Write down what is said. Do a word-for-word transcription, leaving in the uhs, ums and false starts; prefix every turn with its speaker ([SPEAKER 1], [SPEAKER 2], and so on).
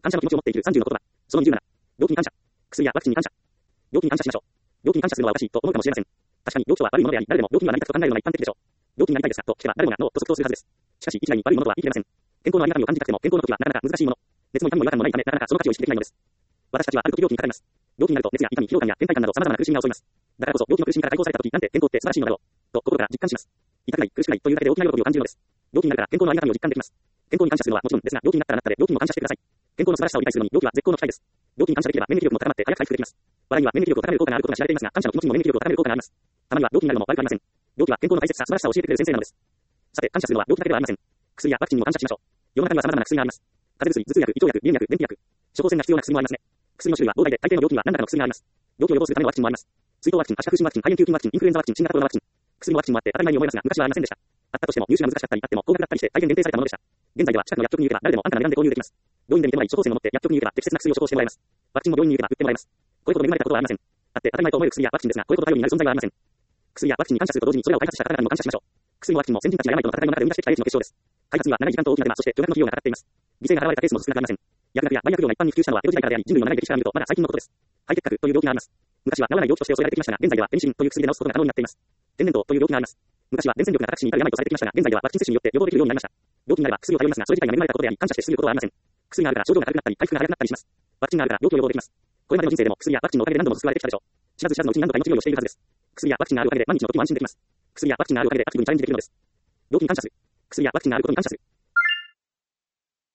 [SPEAKER 1] 感謝の気持ちを持っているさんじゅうの言葉。そのにじゅうなな。病気に感謝。薬やワクチンに感謝。病気に感謝しましょう。病気に感謝するのはおかしいと思うかもしれません。確かに病気とは悪いものであり、誰でも病気にはなりたくと考えるのが一般的でしょう。病気になりたいですかと聞けば誰もがノーと即答するはずです。しかし、一概に悪いものとは言い切れません。健康のありがたみを感じたくても、健康の時はなかなか難しいもの。熱も痛みも違和感もないため、なかなかその価値を意識できないのです。私たちはある時病気にかかります。病気になると熱や痛み、疲労感や倦怠感など様々な苦しみが襲います。だからこそ病気の苦しみから解放された時、なんて健康って素晴らしいのだろう。と心から実感します。痛くない、苦しくないというだけで大きな喜びを感じるのです。病気になるから健康のありがたみを実感できます。健康に感謝するのはもちろんですが、病気になったらなったで病気にも感謝してください。健康の素晴らしさを理解するのに病気は絶好の機会です。病気に感謝できれば免疫力も高まって早く回復できます。笑いには免疫力を高める効果があることが知られていますが、感謝の気持ちにも免疫力を高める効果があります。たまには病気になるのも悪くありません。病気は健康の大切さ、素晴らしさを教えてくれる先生なのです。さて、感謝するのは病気だけではありません。薬やワクチンにも感謝しましょう。世の中には様々な薬があります。風邪薬、頭痛薬、胃腸薬、鼻炎薬、便秘薬。処方箋が必要な薬もありますね。薬の種類は膨大で、大抵の病気には何らかの薬があります。病気を予防するためのワクチンもあります。水痘ワクチン、足白癬ワクチン、肺炎球菌ワクチン、インフルエンザワクチン、新型コロナワクチン。薬もワクチンもあって当たり前に思いますが、昔はありませんでした。あったとしても入手が難しかったり、あっても高額だったりして大変限定されたものでした。現在では近くの薬局に行けば誰でも安価な値段で購入できます。病院で見てもらい処方箋を持って薬局に行けば適切な薬を処方してもらえます。ワクチンも病院に行けば売ってもらえます。これほど恵まれたことはありません。あって当たり前と思える薬やワクチンですが、これほど頼りになる存在はありません。薬やワクチンに感謝すると同時にそれを開発した方々にも感謝しましょう。薬もワクチンも先人たちが病との戦いの中で生み出してきた英知の結晶です。開発には長い時間と大きな手間、そして巨額の費用がかかっています。犠牲が払われたケースも少なくありません。薬学や売薬業が一般に普及したのは江戸時代からであり、人類の長い歴史から見るとまだ最近のことです。肺結核という病気があります。昔は治らない病気として恐れられてきましたが、現在ではペニシリンという薬で治すことが可能になっています。天然痘という病気があります。昔は伝染力が高く死に至る病とされてきましたが、現在ではワクチン接種によって予防できるようになりました。病気になれば薬を頼りますが、それ自体が恵まれたことであり、感謝して過ぎることはありません。薬があるから症状が軽くなったり、回復が早くなったりします。ワクチンがあるから病気を予防できます。これまでの人生でも薬やワクチンのおかげで何度も救われてきたでしょう。知らず知らずのうちに何度か命拾いをしているはずです。薬やワクチンがあるおかげで毎日の時も安心できます。薬やワクチンがあるおかげで秋気分にチャレンジできるのです。病気に感謝する。薬やワクチンがあることに感謝する。